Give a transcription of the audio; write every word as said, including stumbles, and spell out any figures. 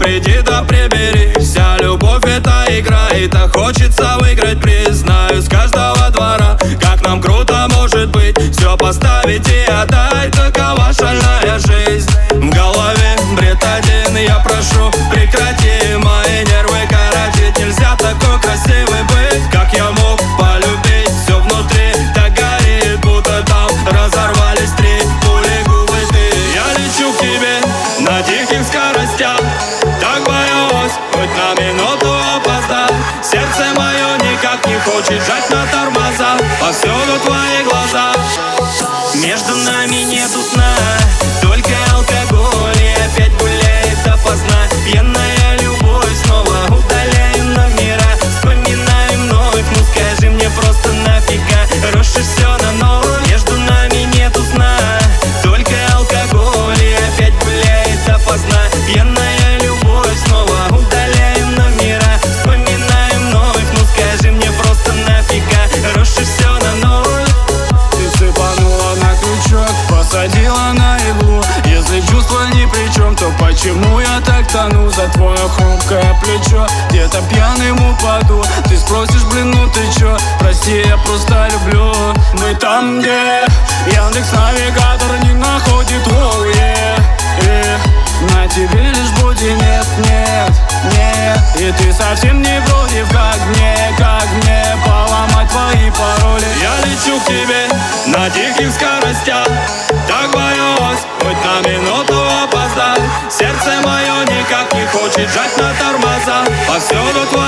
приди да прибери. Вся любовь это игра, и так хочется выиграть приз. Знаю с каждого двора, как нам круто может быть. Все поставить и отдать, такова шальная жизнь. В голове бред один, я прошу, прекрати мои нервы короче. Нельзя такой красивый быть, как я мог полюбить. Все внутри так горит, будто там разорвались три пули губы ты. Я лечу к тебе на диких скоростях, так боюсь хоть на минуту опоздать. Сердце мое никак не хочет жать на тормоза, повсюду твои глаза. Между нами нету сна, только алкоголь, и опять гуляет допоздна. Пьяная любовь, снова удаляем номера, вспоминаем вновь. Ну скажи мне просто нафига, рушишь все на ново. Между нами нету сна, только алкоголь, и опять гуляет допоздна. Пьяная любовь, снова удаляем номера, вспоминаем вновь. Ну скажи мне просто нафига, рушишь все на ново. Ты сыпанула на крючок, посадила на иглу. Если чувства ни при чем, то почему я так тону за твое хрупкое плечо? Где-то пьяным упаду, ты спросишь, блин, ну ты чё? Прости, я просто люблю. Мы там, где Яндекс.Навигатор не находит, оу, yeah, yeah. На тебе лишь буди, нет, нет, нет. И ты совсем не против, как мне, как мне поломать твои пароли. Я лечу к тебе на диких скоростях, так боюсь хоть на минуту опоздать. Сердце мое никак не хочет жать на тормоза, повсюду твои